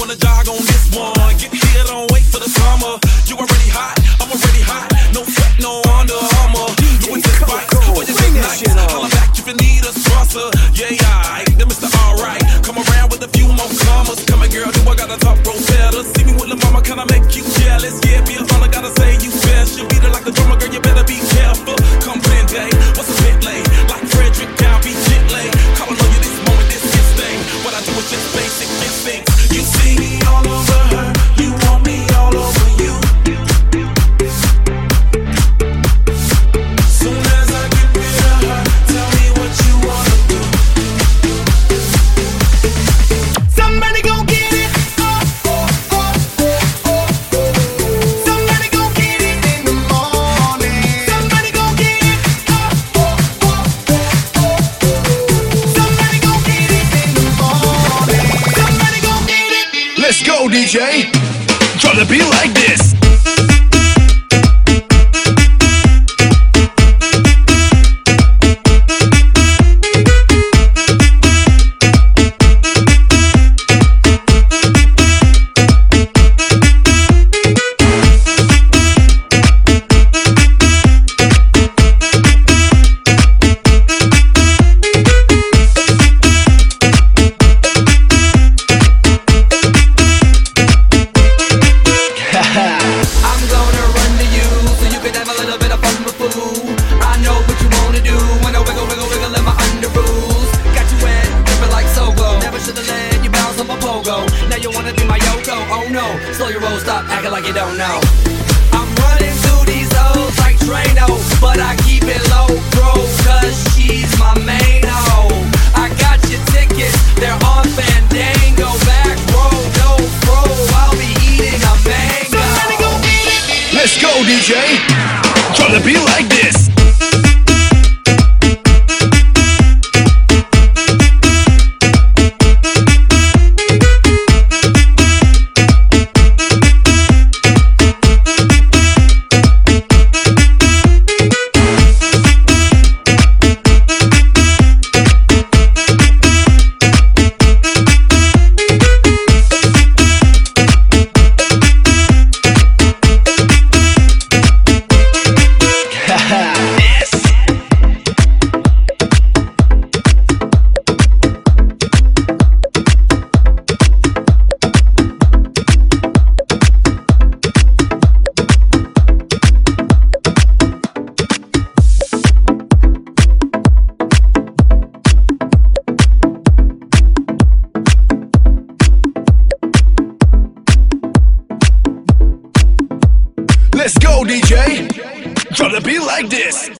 wanna jog on this one. Get here, don't wait for the summer. You already hot, I'm already hot. No sweat, no Under Armour. Doing this fight, or you think nice. Holla back if you need a sponsor. Yeah, I ain't the Mr. Alright. Come around with a few more commas. Come on, girl, do I gotta talk bro better? See me with the mama, can I make you jealous? Yeah, be all I gotta say, you special. Beat it like the drummer, girl, you better be careful. Come blend day, what's a bit late? Like Frederick, down, be jet late. Calling on you this moment, this his thing. What I do is just basic instincts. You see me all over her, you want me all over you. Soon as I get rid of her, tell me what you wanna do. Somebody gon' get it. Somebody gon' get it in the morning. Somebody gon' get it. Somebody gon' get it in the morning. Somebody gon' get it. Let's go, DJ. Try to be like this. Now you wanna be my Yoko, oh no. Slow your roll, stop acting like you don't know. I'm running through these hoes like Drano, but I keep it low, bro, cause she's my main hoe. I got your tickets, they're on Fandango. Back row, no bro, I'll be eating a mango. Somebody go get it. Let's go, DJ. Try to be like this. Let's go, DJ. Try to be like this.